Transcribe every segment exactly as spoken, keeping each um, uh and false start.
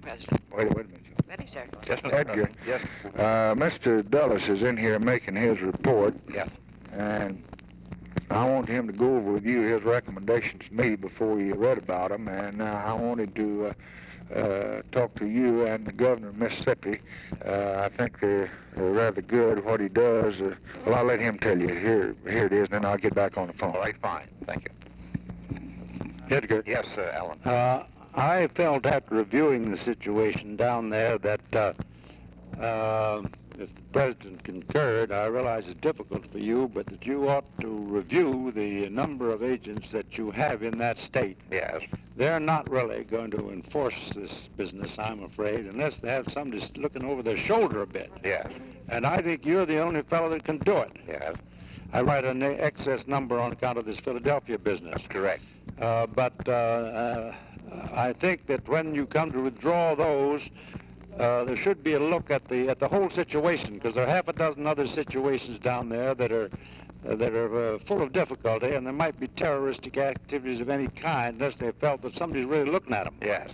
President. Wait, wait a minute. Ready, sir. Yes, Mister Edgar. Yes. Uh, Mister Dulles is in here making his report, Yes. and I want him to go over with you his recommendations to me before you read about them, and uh, I wanted to uh, uh, talk to you and the governor of Mississippi. Uh, I think they're, they're rather good what he does. Uh, well, I'll let him tell you. Here, here it is, and then I'll get back on the phone. All right, fine. Thank you. Edgar. Yes, uh, Alan. Uh, I felt after reviewing the situation down there that uh, uh, if the President concurred, I realize it's difficult for you, but that you ought to review the number of agents that you have in that state. Yes. They're not really going to enforce this business, I'm afraid, unless they have somebody looking over their shoulder a bit. Yes. And I think you're the only fellow that can do it. Yes. I write an excess number on account of this Philadelphia business. That's correct. Uh, but uh, uh, I think that when you come to withdraw those, uh, there should be a look at the at the whole situation, because there are half a dozen other situations down there that are uh, that are uh, full of difficulty, and there might be terroristic activities of any kind unless they felt that somebody's really looking at them. Yes.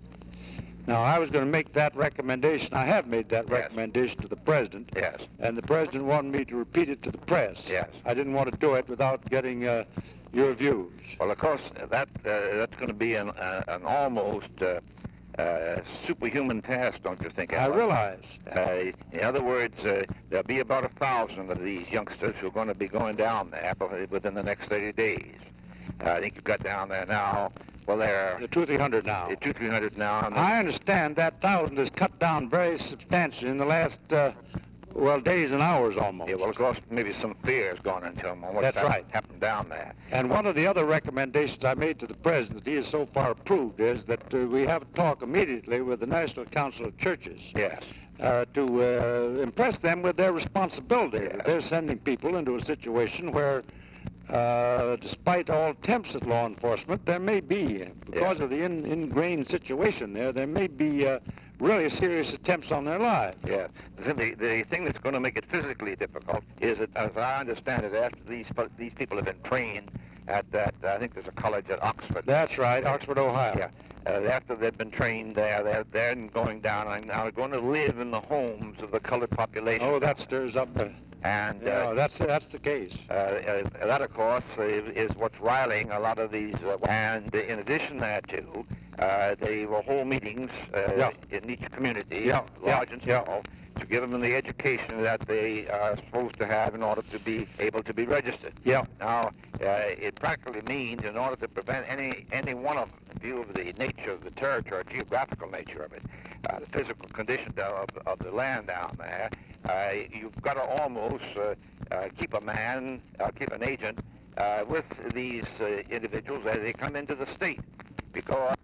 Now, I was going to make that recommendation. I have made that Yes. recommendation to the President. Yes. And the President wanted me to repeat it to the press. Yes. I didn't want to do it without getting uh, your views. Well, of course, that uh, that's going to be an, uh, an almost uh, uh, superhuman task, don't you think, I Alan? realize. Uh, in other words, uh, there'll be about a thousand of these youngsters who are going to be going down there within the next thirty days. Uh, I think you've got down there now. Well, there The two, three hundred now. are two, three hundred now. And I understand that thousand is cut down very substantially in the last, uh, well, days and hours almost. yeah, well, of course, maybe some fear has gone into them on what's That's hap- right. happened down there. And one of the other recommendations I made to the President that he has so far approved is that uh, we have a talk immediately with the National Council of Churches. Yes. Uh, to uh, impress them with their responsibility. Yes. They're sending people into a situation where, uh, despite all attempts at law enforcement, there may be, because Yes. of the in, ingrained situation there, there may be uh, really serious attempts on their lives. Yeah. The, the, the thing that's going to make it physically difficult is that, as I understand it, after these these people have been trained at that, I think there's a college at Oxford. That's right, Oxford, Ohio. Yeah. Uh, after they've been trained there, they're, they're going down and are going to live in the homes of the colored population. Oh, that stirs up the... And Yeah, uh, that's, that's the case. uh, uh, that, of course, is, is what's riling a lot of these. Uh, and in addition thereto, uh, they will hold meetings uh, Yeah. in each community, Yeah, large yeah, and yeah. small, to give them the education that they are supposed to have in order to be able to be registered. Yeah. Now, uh, it practically means, in order to prevent any any one of them, in view of the nature of the territory, geographical nature of it, uh, the physical condition of, of the land down there, uh, you've got to almost uh, uh, keep a man, uh, keep an agent uh, with these uh, individuals as they come into the state. Because